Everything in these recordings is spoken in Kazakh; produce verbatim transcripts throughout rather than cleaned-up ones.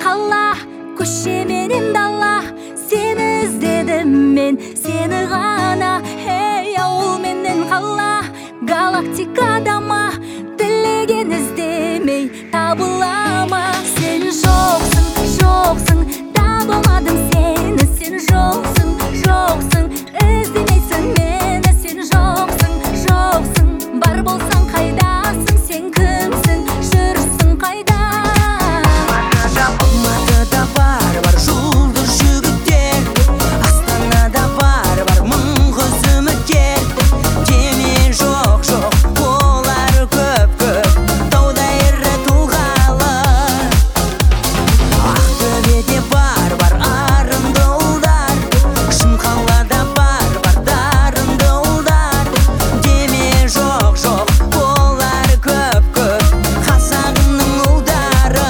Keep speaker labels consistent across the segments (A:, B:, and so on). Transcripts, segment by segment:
A: қала, көше менен дала. Сені іздедім мен, сені ғана. Ей, ауыл менен қала, галактикада ма? Тілеген іздемей табыла ма? Сен жоқсың, жоқсың, табылмадым сені. Сен жоқсың, жоқсың, іздемейсің мені. Сен жоқсың, жоқсың, бар болсаң қайдасың? Сен кімсің, жүрсің қайда?
B: Алматыда бар, бар жұлдыз жігіттер, Астанада бар, бар мың қыз үміткер. Деме жоқ, жоқ, олар көп, көп, тауда ірі тұлғалы. Ақтөбеде бар, бар арынды ұлдар, Шымқалада бар, бар дарынды ұлдар. Деме жоқ, жоқ, олар көп, көп, қазағымның ұлдары.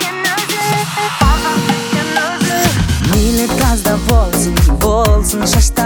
B: Мейлі тазда болсын, болсын шашта